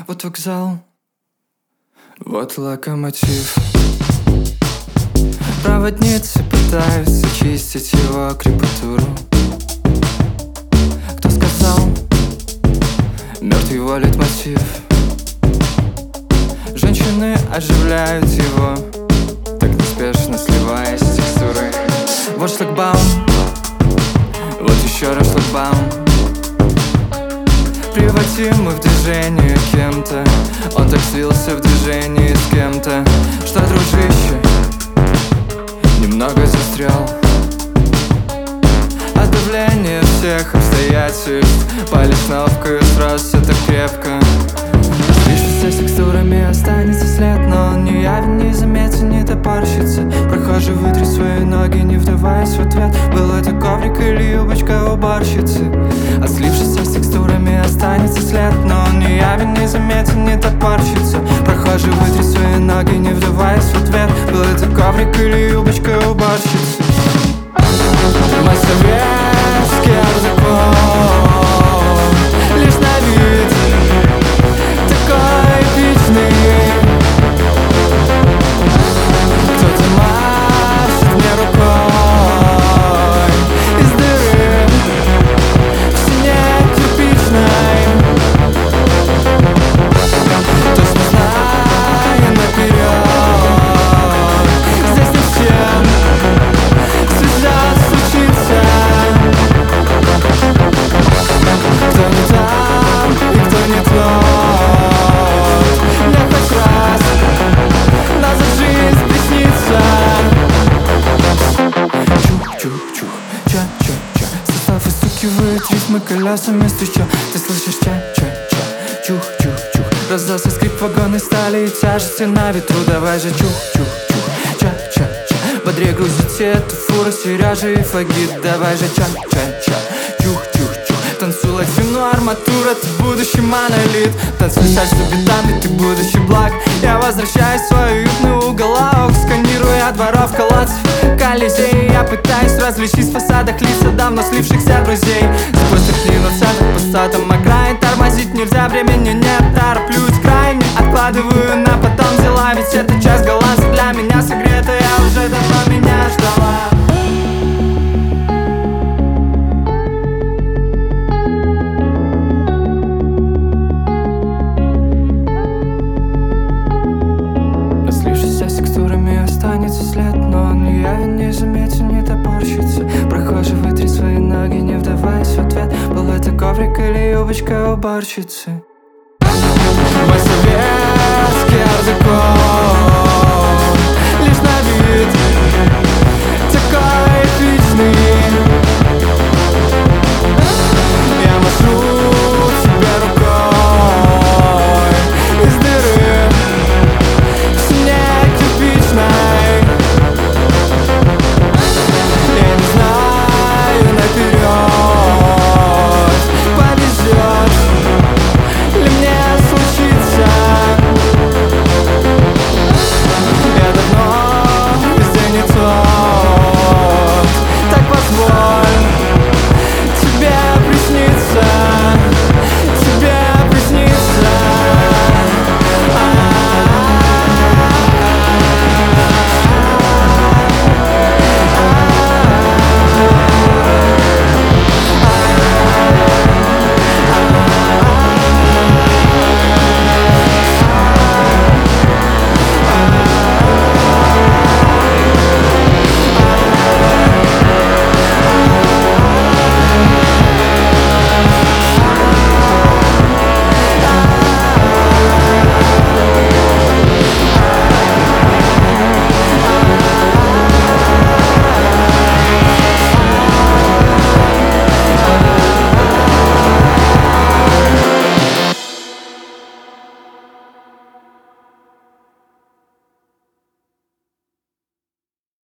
Вот вокзал, вот локомотив. Проводницы пытаются чистить его крепатуру. Кто сказал, мертвый волит мотив. Женщины оживляют его, так неспешно сливаясь с текстурой. Вот шлагбаум, вот еще раз шлагбаум. Приводимый в движение кем-то, он так слился в движении с кем-то, что, дружище, немного застрял. От давления всех обстоятельств палец на ловкую сросся так крепко. Слышится с текстурами, останется след, но он не явен, не заметен, не топорщится. Прохожий вытри свои ноги, не вдаваясь в ответ, был это коврик или юбочка уборщицы. А слившийся с текстурами останется след, но он не явен, не заметен, не топорщится. Прохожий вытри свои ноги, не вдаваясь в ответ, был это коврик или юбочка уборщицы. Мой советский ар-деко лишь на вид такой эпичный. Кто-то машет мне рукой из дыры в стене кирпичной. Точно знаю наперед, здесь не всем сейчас случится. Кто не там и кто не тот, мне хоть раз назад жизнь приснится. Чух-чух-чух, ча-ча-ча, состав выстукивает ритмы колесами стуча. Ты слышишь ча-ча-ча, чух-чух-чух, раздался скрип вагонной стали и тяжести на ветру. Давай же чух-чух-чух, ча-ча-ча, бодрее грузите эту фуру Сережа и Фагит. Давай же ча-ча-ча, чух-чух-чух, танцуй латину арматура, ты будущий монолит. Танцуй сальсу битами, ты будущий благ. Я возвращаюсь в свой уютный уголок, сканируя дворов колодцев Колизей. Я пытаюсь различить в фасадах лица давно слившихся друзей. Сквозь тряхнину центр пустотом окраин, тормозить нельзя, времени нет, тороплюсь крайне. Откладываю на потом дела, ведь это часть голландца для меня согретая, уже давно меня ждала. Слившийся с текстурами останется след, но он не явен, не заметен, не топорщится. Прохожий вытри свои ноги, не вдаваясь в ответ, был это коврик или юбочка уборщицы. Мой советский ар-деко